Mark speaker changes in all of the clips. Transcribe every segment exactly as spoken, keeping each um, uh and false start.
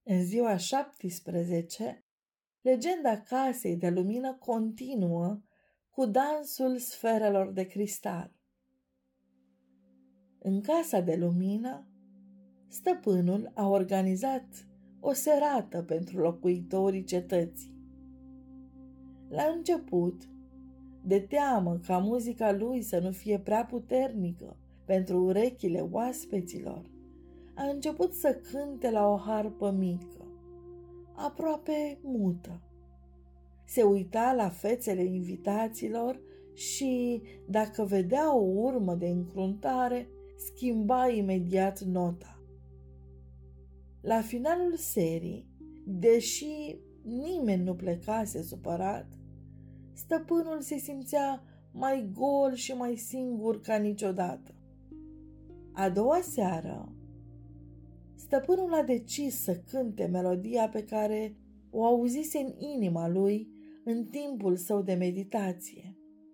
Speaker 1: În ziua șaptesprezece, legenda casei de lumină continuă cu dansul sferelor de cristal. În casa de lumină, stăpânul a organizat o serată pentru locuitorii cetății. La început, de teamă ca muzica lui să nu fie prea puternică pentru urechile oaspeților, a început să cânte la o harpă mică, aproape mută. Se uita la fețele invitaților și, dacă vedea o urmă de încruntare, schimba imediat nota. La finalul serii, deși nimeni nu plecase supărat, stăpânul se simțea mai gol și mai singur ca niciodată. A doua seară, stăpânul a decis să cânte melodia pe care o auzise în inima lui în timpul său de meditație.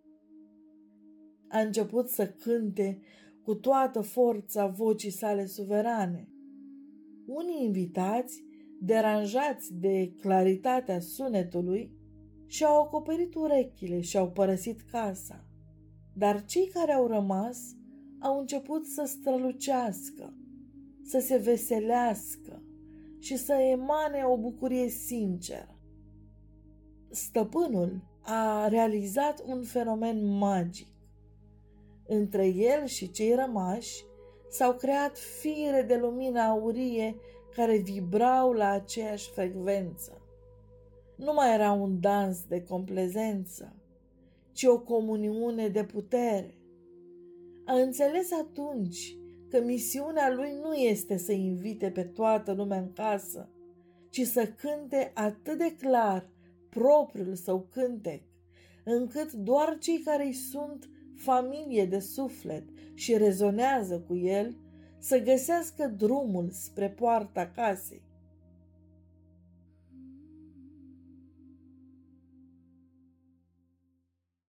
Speaker 1: A început să cânte cu toată forța vocii sale suverane. Unii invitați, deranjați de claritatea sunetului, și-au acoperit urechile și au părăsit casa, dar cei care au rămas au început să strălucească, să se veselească și să emane o bucurie sinceră. Stăpânul a realizat un fenomen magic. Între el și cei rămași s-au creat fire de lumină aurie care vibrau la aceeași frecvență. Nu mai era un dans de complezență, ci o comuniune de putere. A înțeles atunci că misiunea lui nu este să invite pe toată lumea în casă, ci să cânte atât de clar propriul său cântec, încât doar cei care îi sunt familie de suflet și rezonează cu el să găsească drumul spre poarta casei.